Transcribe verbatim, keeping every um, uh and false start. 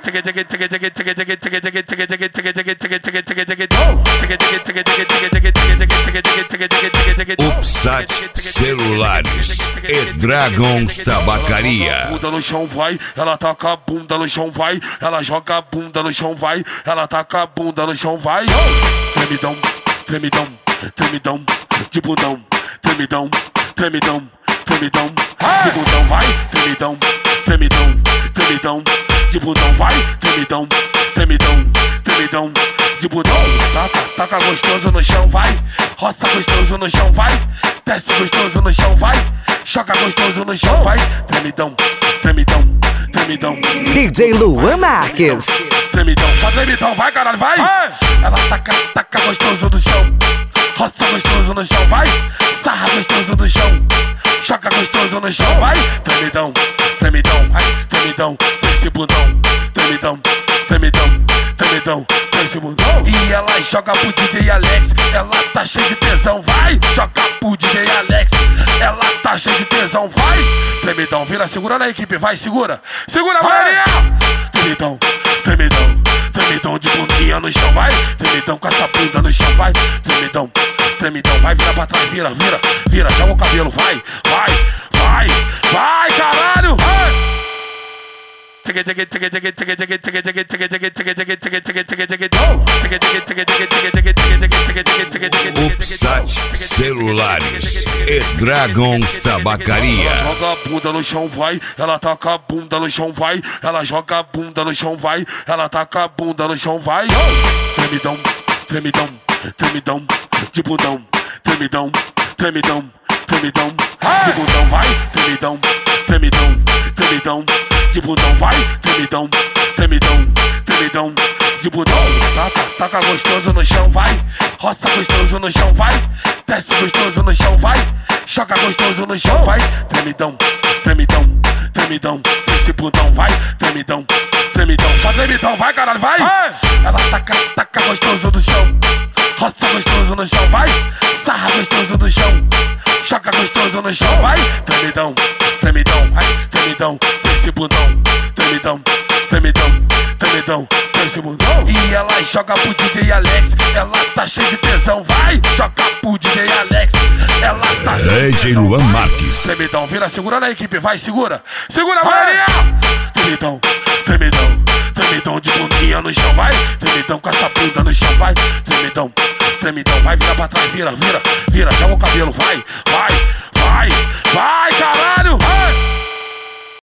Upsat Celulares e Dragons Tabacaria. Bunda no chão vai, ela taca a bunda no chão vai, ela joga a bunda no chão vai, ela taca a bunda no chão vai. Tremidão, tremidão, tremidão, de bundão, tremidão, tremidão, tremidão, de bundão vai, tremidão, tremidão, tremidão, de bundão vai, tremidão, tremidão, tremidão, de bundão. Taca, taca gostoso no chão vai, roça gostoso no chão vai, desce gostoso no chão vai, choca gostoso no chão vai, tremidão, tremidão, tremidão. D J Luan Marques. Tremidão, só tremidão, vai caralho, vai! Ela taca, taca gostoso no chão, roça gostoso no chão, vai! Sarra gostoso no chão, choca gostoso no chão, vai! Tremidão, tremidão, vai! Tremidão, esse bundão, tremidão, tremidão, tremidão, esse bundão. E ela joga pro D J Alex, ela tá cheia de tesão, vai! Joga pro D J Alex, ela tá cheia de tesão, vai! Tremidão, vira, segura na equipe, vai, segura! Segura, Maria! Tremidão, tremidão, tremidão de bundinha no chão, vai. Tremidão com essa bunda no chão, vai. Tremidão, tremidão, vai, vira pra trás, vira, vira, vira, joga o cabelo, vai, vai, vai, vai, caralho, vai. Upsat Celulares e Dragons Tabacaria. Ela joga a bunda no chão, vai. Ela taca a bunda no chão, vai. Ela joga a bunda no chão, vai. Ela taca a bunda no chão, vai. Tremidão, tremidão, tremidão, de bundão, tremidão, tremidão, tremidão, de bundão, vai. Tremidão, tremidão, tremidão, de bundão, vai. Tremidão, tremidão, tremidão, de bundão. Taca, taca gostoso no chão, vai. Roça gostoso no chão, vai. Desce gostoso no chão, vai. Choca gostoso no chão, vai. Tremidão, tremidão, tremidão, esse bundão, vai. Tremidão, tremidão, só tremidão, vai caralho, vai. Ela taca, taca gostoso no chão, roça gostoso no chão, vai. Sarra gostoso no chão, choca gostoso no chão, vai. Tremidão, tremidão, vai. Tremidão, esse bundão, tremidão, tremidão, tremidão, esse bundão. E ela joga pro D J Alex, ela tá cheia de tesão, vai. Joga pro D J Alex, ela tá cheia de D J tesão, Luan vai. Marques. Tremidão, vira, segura na equipe, vai, segura. Segura, Maria! Tremidão, tremidão, tremidão de bundinha no chão, vai. Tremidão com essa bunda no chão, vai. Tremidão, tremidão, vai, vira pra trás, vira, vira, vira, joga o cabelo, vai, vai, vai, vai, caralho, vai.